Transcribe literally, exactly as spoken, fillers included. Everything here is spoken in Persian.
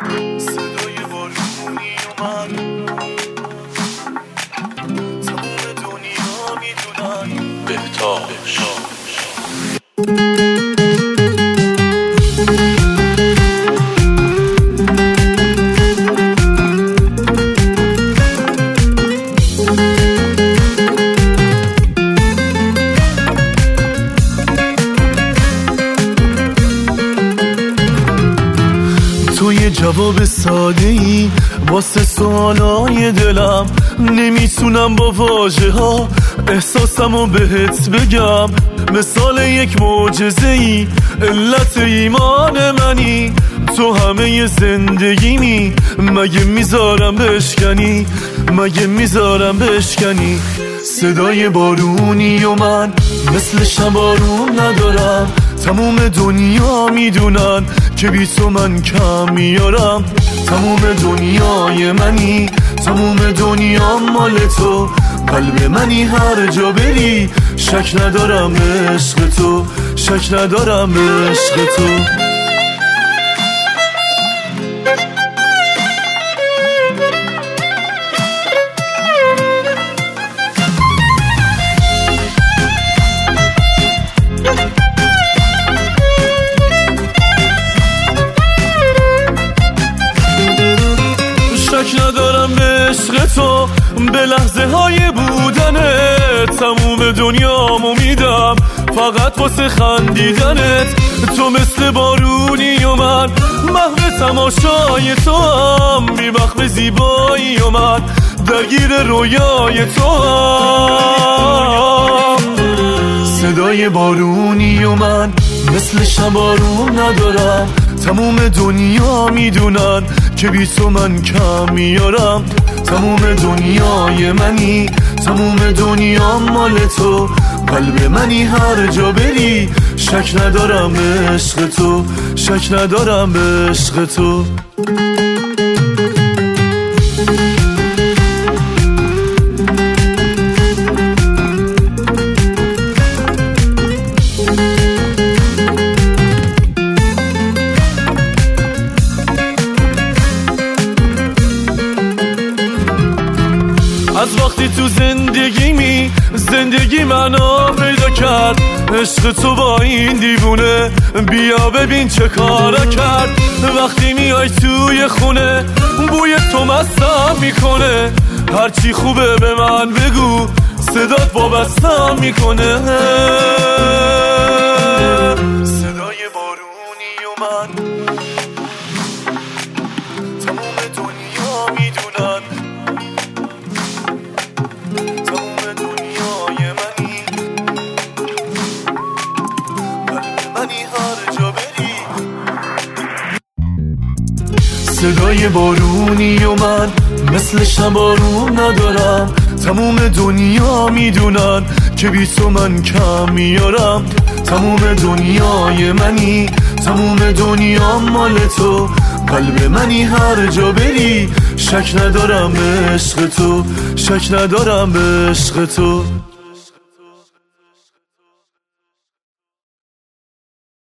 صدای بارونی اومد، تموم دنیا میدونن بهتاش. تو یه جواب ساده ای واسه سوالای دلم، نمیتونم با واژه ها احساسمو بهت بگم. مثال یک معجزه ای، علت ایمان منی، تو همه زندگیمی، مگه میذارم بشکنی، مگه میذارم بشکنی. صدای بارونی و من مثل شبارون ندارم، تموم دنیا میدونن که بی تو من کم میارم. تموم دنیای منی، تموم دنیا مال تو، قلب منی هر جا بری، شک ندارم عشق تو، شک ندارم عشق تو. شک ندارم به عشق تو، به لحظه های بودنت، تموم دنیامو میدم فقط واسه خندیدنت. تو مثل بارونی و من محو تماشای تو هم، بی وقت زیبایی و من درگیر رویای تو هم. صدای بارونی و من مثل شبارون ندارم، تموم دنیا میدونن که بی تو من کم میارم. تموم دنیای منی، تموم دنیا مال تو، قلب منی هر جا بری، شک ندارم عشق تو، شک ندارم به عشق تو. از وقتی تو زندگیمی، زندگی معنا پیدا کرد، عشق تو با این دیوونه، بیا ببین چه کارا کرد. وقتی میای توی خونه، بوی تو مستم میکنه، هرچی خوبه به من بگو، صدات وابستم میکنه. صدای بارونی و من تموم دنیا میدونن، تموم دنیای منی، قلب منی هر جا بری. صدای بارونی و من مثل شبارون ندارم، تموم دنیا میدونن که بی تو من کم میارم. تموم دنیای منی، تموم دنیا مال تو، قلب منی هر جا بری، شک ندارم به عشق تو، شک ندارم به عشق تو.